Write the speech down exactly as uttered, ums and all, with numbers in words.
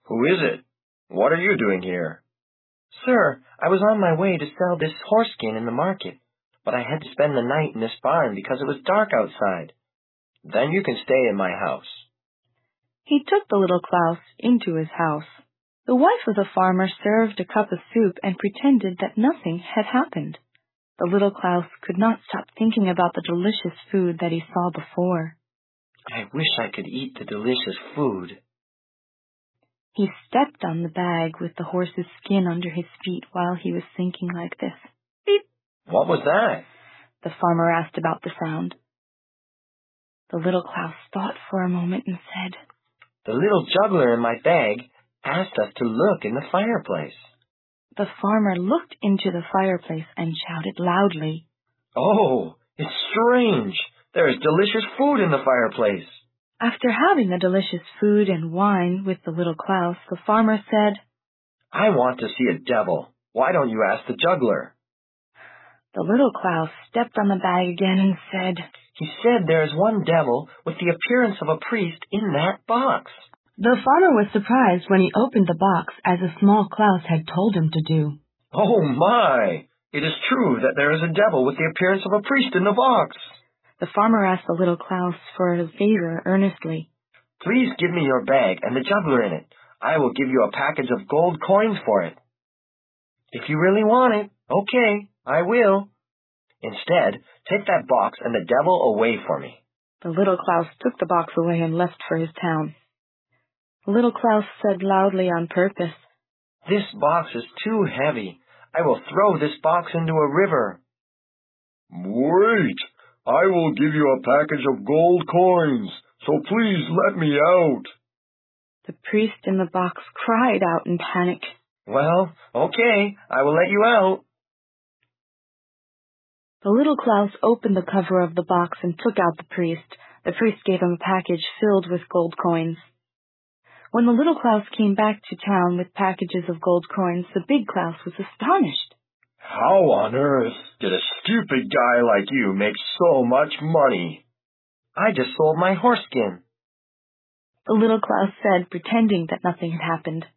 Who is it? What are you doing here? Sir, I was on my way to sell this horse skin in the market, but I had to spend the night in this barn because it was dark outside. Then you can stay in my house. He took the little Klaus into his house. The wife of the farmer served a cup of soup and pretended that nothing had happened. The little Klaus could not stop thinking about the delicious food that he saw before. I wish I could eat the delicious food. He stepped on the bag with the horse's skin under his feet while he was thinking like this. Beep! What was that? The farmer asked about the sound. The little Klaus thought for a moment and said, The little juggler in my bag asked us to look in the fireplace. The farmer looked into the fireplace and shouted loudly, Oh, it's strange. There is delicious food in the fireplace. After having the delicious food and wine with the little Klaus, the farmer said, I want to see a devil. Why don't you ask the juggler? The little Klaus stepped on the bag again and said, He said there is one devil with the appearance of a priest in that box. The farmer was surprised when he opened the box as a small Klaus had told him to do. Oh my! It is true that there is a devil with the appearance of a priest in the box. The farmer asked the little Klaus for a favor earnestly. Please give me your bag and the juggler in it. I will give you a package of gold coins for it. If you really want it, okay, I will. Instead, take that box and the devil away for me. The little Klaus took the box away and left for his town. The little Klaus said loudly on purpose, This box is too heavy. I will throw this box into a river. Wait! I will give you a package of gold coins, so please let me out. The priest in the box cried out in panic. Well, okay, I will let you out. The little Klaus opened the cover of the box and took out the priest. The priest gave him a package filled with gold coins. When the little Klaus came back to town with packages of gold coins, the big Klaus was astonished. How on earth did a stupid guy like you make so much money? I just sold my horse skin. The little Klaus said, pretending that nothing had happened.